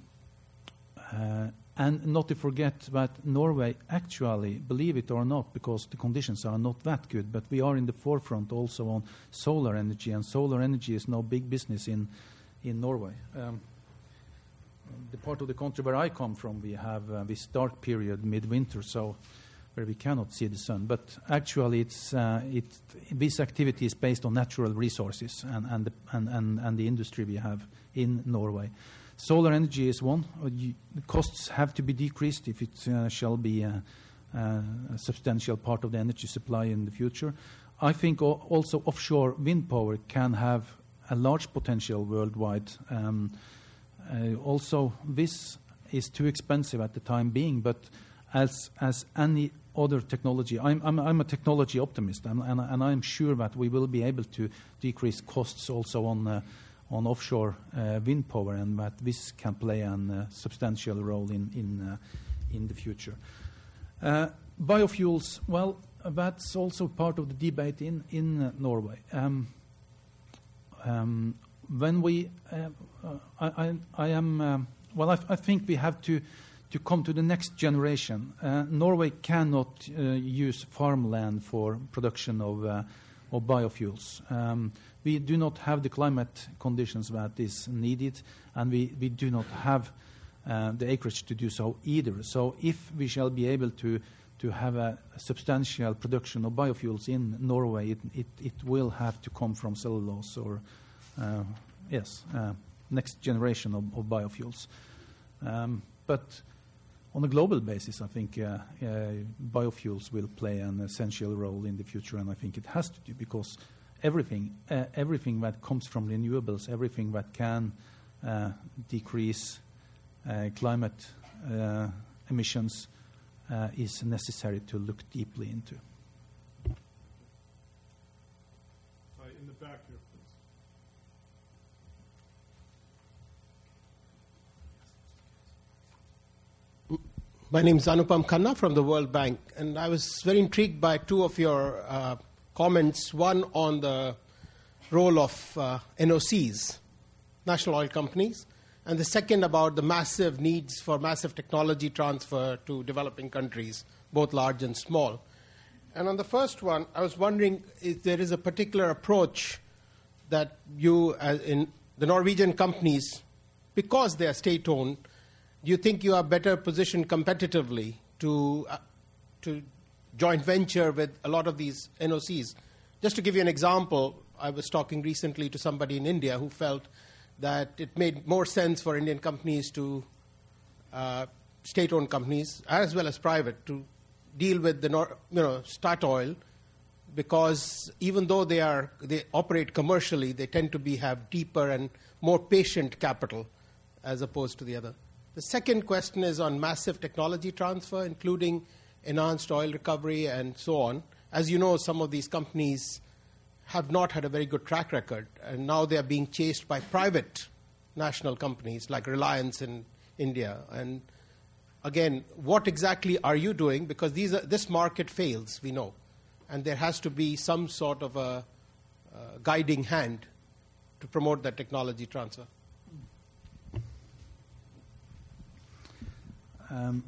uh, And not to forget that Norway actually, believe it or not, because the conditions are not that good, but we are in the forefront also on solar energy, and solar energy is no big business in in Norway. Um, the part of the country where I come from, we have uh, this dark period midwinter, so where we cannot see the sun. But actually, it's uh, it this activity is based on natural resources and and the, and, and and the industry we have in Norway. Solar energy is one. The costs have to be decreased if it uh, shall be a, a substantial part of the energy supply in the future. I think also offshore wind power can have a large potential worldwide. Um, uh, also, this is too expensive at the time being, but as as any other technology, I'm, I'm, I'm a technology optimist, and, and, and I'm sure that we will be able to decrease costs also on uh, on offshore uh, wind power, and that this can play a uh, substantial role in in uh, in the future. Uh, biofuels, well, that's also part of the debate in in uh, Norway. Um, um, when we, uh, uh, I, I, I am um, well, I, I think we have to to come to the next generation. Uh, Norway cannot uh, use farmland for production of uh, of biofuels. Um, We do not have the climate conditions that is needed, and we, we do not have uh, the acreage to do so either. So if we shall be able to, to have a, a substantial production of biofuels in Norway, it, it, it will have to come from cellulose or, uh, yes, uh, next generation of, of biofuels. Um, but on a global basis, I think uh, uh, biofuels will play an essential role in the future, and I think it has to do, because Everything, uh, everything that comes from renewables, everything that can uh, decrease uh, climate uh, emissions uh, is necessary to look deeply into. Uh, in the back here, please. My name is Anupam Khanna from the World Bank, and I was very intrigued by two of your uh, comments. One on the role of uh, N O Cs, national oil companies, and the second about the massive needs for massive technology transfer to developing countries, both large and small. And on the first one, I was wondering if there is a particular approach that you, as in the Norwegian companies, because they are state-owned, do you think you are better positioned competitively to uh, to joint venture with a lot of these N O Cs? Just to give you an example, I was talking recently to somebody in India who felt that it made more sense for Indian companies to, uh, state-owned companies, as well as private, to deal with the, you know, Statoil, because even though they are they operate commercially, they tend to be have deeper and more patient capital as opposed to the other. The second question is on massive technology transfer, including enhanced oil recovery and so on. As you know, some of these companies have not had a very good track record, and now they are being chased by private national companies like Reliance in India. And again, what exactly are you doing? Because these are, this market fails, we know, and there has to be some sort of a uh, guiding hand to promote that technology transfer. Um,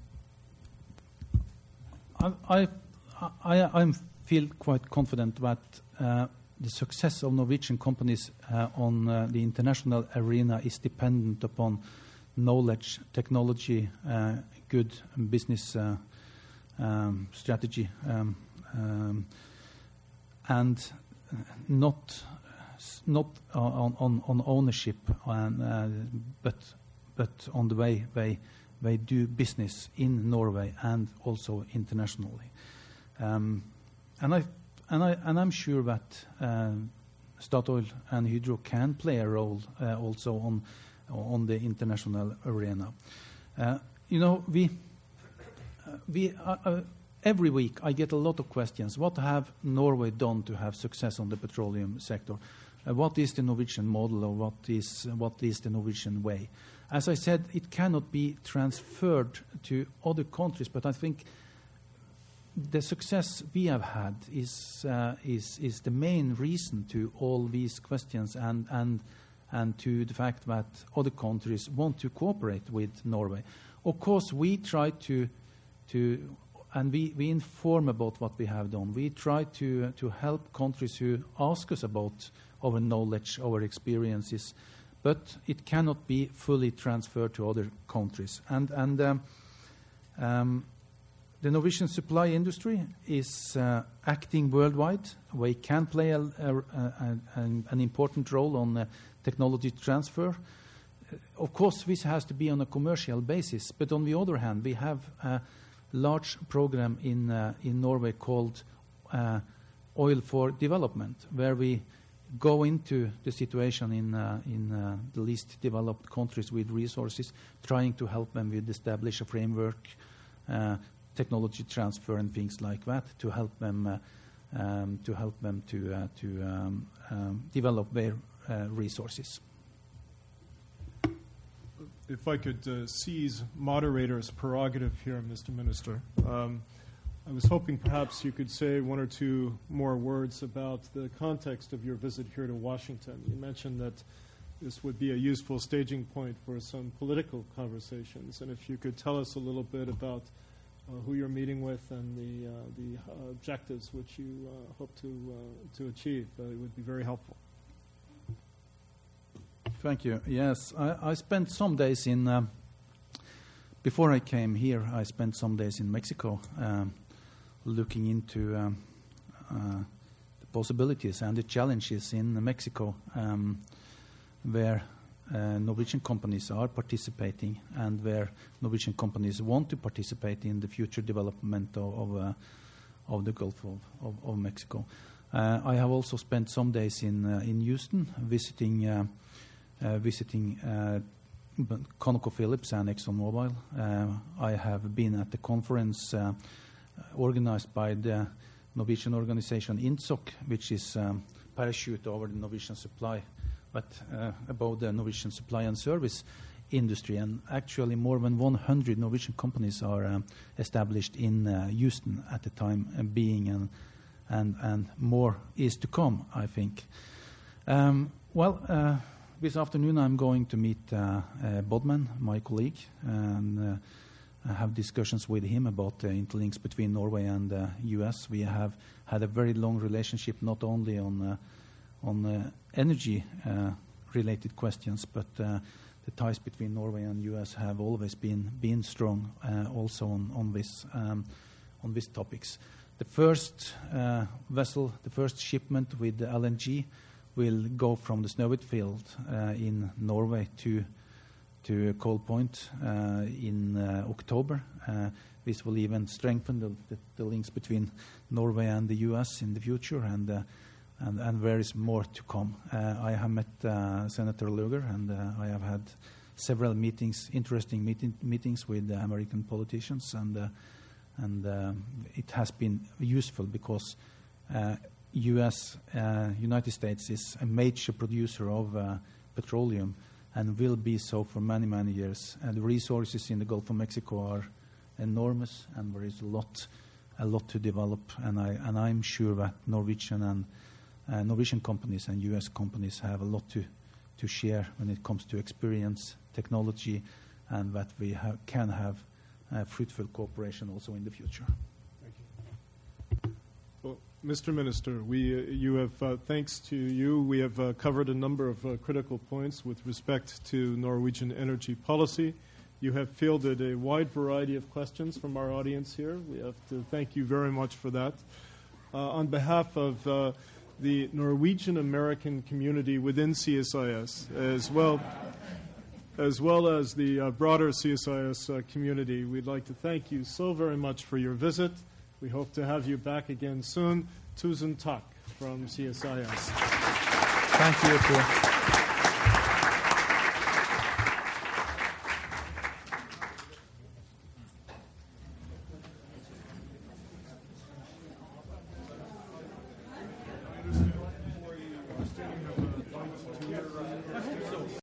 I, I, I, I feel quite confident that uh, the success of Norwegian companies uh, on uh, the international arena is dependent upon knowledge, technology, uh, good business uh, um, strategy, um, um, and not not on, on, on ownership, and, uh, but but on the way they they do business in Norway and also internationally. Um, and I and I and I'm sure that uh, Statoil and Hydro can play a role uh, also on on the international arena. Uh, you know, we uh, we uh, uh, every week I get a lot of questions. What have Norway done to have success on the petroleum sector? Uh, what is the Norwegian model, or what is uh, what is the Norwegian way? As I said, it cannot be transferred to other countries, but I think the success we have had is uh, is is the main reason to all these questions, and and and to the fact that other countries want to cooperate with Norway. Of course, we try to to and we, we inform about what we have done. We try to uh, to help countries who ask us about our knowledge, our experiences, but it cannot be fully transferred to other countries. And, and um, um, the Norwegian supply industry is uh, acting worldwide. We can play a, a, a, an, an important role on uh, technology transfer. Uh, of course, this has to be on a commercial basis, but on the other hand, we have a large program in, uh, in Norway called uh, Oil for Development, where we go into the situation in uh, in uh, the least developed countries with resources, trying to help them with establish a framework, uh, technology transfer, and things like that to help them uh, um, to help them to uh, to um, um, develop their uh, resources. If I could uh, seize moderator's prerogative here, Mister Minister. Um, I was hoping perhaps you could say one or two more words about the context of your visit here to Washington. You mentioned that this would be a useful staging point for some political conversations, and if you could tell us a little bit about uh, who you're meeting with and the uh, the uh, objectives which you uh, hope to uh, to achieve, uh, it would be very helpful. Thank you. Yes, I, I spent some days in. Um, before I came here, I spent some days in Mexico. Um, looking into um, uh, the possibilities and the challenges in Mexico, um, where uh, Norwegian companies are participating and where Norwegian companies want to participate in the future development of of, uh, of the Gulf of, of, of Mexico. Uh, I have also spent some days in uh, in Houston visiting uh, uh, visiting uh, ConocoPhillips and ExxonMobil. Uh, I have been at the conference Uh, organized by the Norwegian organization INTSOC, which is um, parachute over the Norwegian supply, but uh, about the Norwegian supply and service industry, and actually more than one hundred Norwegian companies are um, established in uh, Houston at the time uh, being, and, and, and more is to come, I think. Um, well, uh, this afternoon I'm going to meet uh, uh, Bodman, my colleague, and uh, I have discussions with him about the interlinks between Norway and the uh, U S. We have had a very long relationship, not only on uh, on uh, energy-related uh, questions, but uh, the ties between Norway and U S have always been been strong, uh, also on on this um, on these topics. The first uh, vessel, the first shipment with the L N G, will go from the Snøhvit field uh, in Norway to to Coal Point uh, in uh, October. Uh, this will even strengthen the, the, the links between Norway and the U S in the future, and uh, and, and there is more to come. Uh, I have met uh, Senator Lugar, and uh, I have had several meetings, interesting meeting, meetings with uh, American politicians, and uh, and um, it has been useful because uh, U S, uh, United States, is a major producer of uh, petroleum, and will be so for many, many years. And the resources in the Gulf of Mexico are enormous, and there is a lot, a lot to develop. And I and I'm sure that Norwegian and uh, Norwegian companies and U S companies have a lot to to share when it comes to experience, technology, and that we ha- can have uh, fruitful cooperation also in the future. Thank you. Well, Mister Minister, we, uh, you have, uh, thanks to you, we have uh, covered a number of uh, critical points with respect to Norwegian energy policy. You have fielded a wide variety of questions from our audience here. We have to thank you very much for that. Uh, on behalf of uh, the Norwegian American community within C S I S, as well as well as the uh, broader C S I S uh, community, we'd like to thank you so very much for your visit. We hope to have you back again soon. Tusen takk from C S I S. Thank you.